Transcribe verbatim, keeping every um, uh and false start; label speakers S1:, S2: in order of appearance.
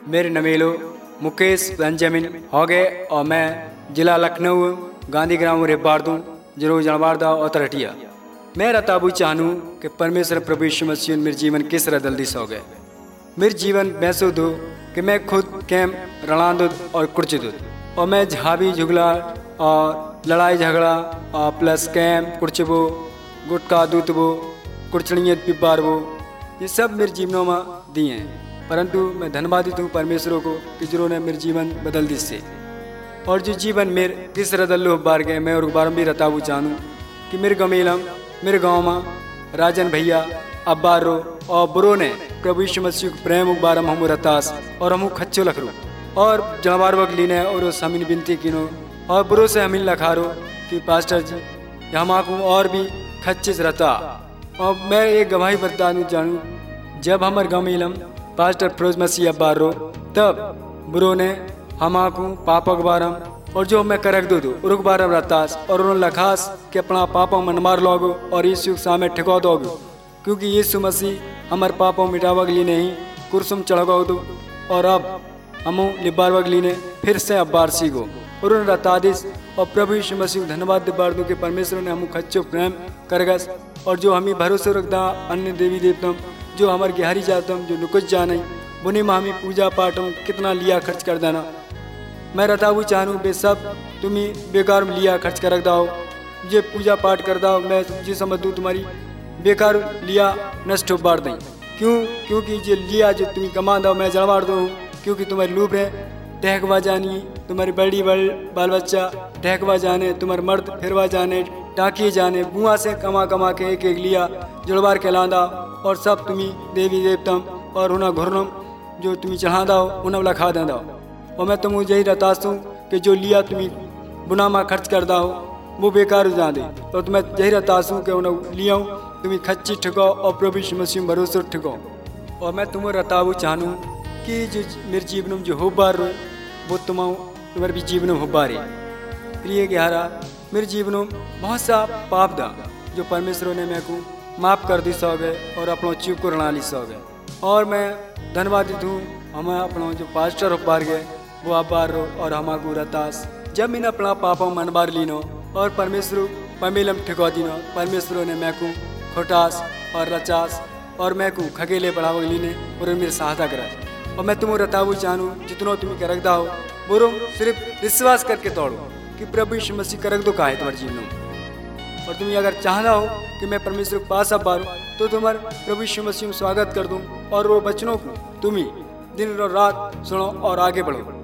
S1: मेरे नवेलो मुकेश बेंजामिन हो गए और मैं जिला लखनऊ गांधी ग्राम रेबार्दू जरूर जनवारदा और तरटिया। मैं रताबू चाहूँ कि परमेश्वर प्रभु यीशु मसीह मेरे जीवन किस तरह जल्दी सो गए। मेरे जीवन महसूस हो कि मैं खुद कैम रणादुद और कुर्चदुद और मैं झाबी झुगला और लड़ाई झगड़ा और प्लस कैम कुर्चबो गुटका दूतबो कुर्चणियत पिबारबो ये सब मेरे जीवनों में दिए हैं। परंतु मैं धन्यवादित हूँ परमेश्वर को कि जिन्होंने मेरे जीवन बदल दी से और जो जीवन मेरे किस तरह दल्लो बार गए। मैं और बार भी रताबू चाहूँ कि मेरे गमेलम मेरे गाँव में राजन भैया अब्बारो और बुरो ने प्रभु यीशु मसीह को प्रेम बारम हम रतास और हम खच्चो लखरू और जनवार वक लीने और समीन बिनती किनो और बुरो से हमीन लखारो कि पास्टर जी हम आपको और भी खच्चिस रता। और मैं एक गवाही बताना जानूँ जब हमारे गमेलम पास्टर फिरोज मसीह अब्बारो तब बुरो ने हम आपको पापक बारम और जो मैं करक दो दो रुक बारम रतास और उन्होंने लखास कि अपना पापा मन मार लोगो और यीशु के सामने ठिको दोगे क्योंकि यीशु मसीह हमारे पापों मिटावग ली नहीं कुर्सुम चढ़ाओ दो और अब हम लिबार वगली ने फिर से अब्बार सीखो और उन रतादिस और प्रभु यीशु मसीह धन्यवाद दिबार दो कि परमेश्वर ने हम खच्चो प्रेम करगस और जो हमें भरोसे रखदा अन्य देवी देवतम जो हमारे गहरी जातम जो नुकुच जाने बुनी में हमें पूजा पाठों कितना लिया खर्च कर देना। मैं रताबू चाहूँ बे सब तुम्हें बेकार में लिया खर्च कर रख दाओ ये पूजा पाठ कर दाओ मैं जी समझ दूँ तुम्हारी बेकार लिया नष्ट हो बार दें क्यों क्योंकि ये लिया जो तुम्हें कमा दो मैं जड़वाड़ दो क्योंकि तुम्हारी लूप है टहकवा जानी तुम्हारी बड़ी बड़ बाल बच्चा टहकवा जाने तुम्हारे मर्द फिरवा जाने टाँकी जाने बुआ से कमा कमा के एक एक लिया जुड़वार के लादा और सब तुम्हें देवी देवतम और उन्हें घुरनम जो तुम्हें चढ़ा दो उन्हें लखा दे दो और मैं तुम यही रतास हूँ कि जो लिया तुम्हें बुनामा खर्च कर दो वो बेकार हो जा दे और तुम्हें यही रतास हूँ कि उन्हें लिया तुम्हें खच्ची ठिको और प्रभु यीशु मसीह भरोसे ठिको। और मैं तुम्हें रताबू चाहूँ कि जो मेरे जीवन में जो हो बार रो वो तुम तुम्हारे भी जीवन में हो बारे प्रिय ग्यारह मेरे जीवन में बहुत सा पाप दा जो परमेश्वर ने मेरे को माफ़ कर दी सौ गए और अपना चूक को रणा ली सौ गए। और मैं धन्यवादित हूँ हमें अपना जो पास्टर हो बार गए वो आप बार रो और हमारे रतास जब मैंने अपना पापा मन बार लीनो और परमेश्वर पमेलम ठिको दिनो परमेश्वर ने मैं को खोटास और रचास और मैं को खगेले बढ़ावा लीने और मेरे सहायता करा। और मैं तुम्हें रताबू चाहूँ जितना तुम्हें करक दाओ बोरो सिर्फ विश्वास करके तोड़ो कि प्रभु यीशु मसीह करक दो का है तुम्हारे जीवन में। और तुम्हें अगर चाहना हो कि मैं परमेश्वर के पास अब बारूँ तो तुम्हारे प्रभु यीशु मसीह में स्वागत कर दूँ और वो बचनों को तुम्हें दिन और रात सुनो और आगे बढ़ो।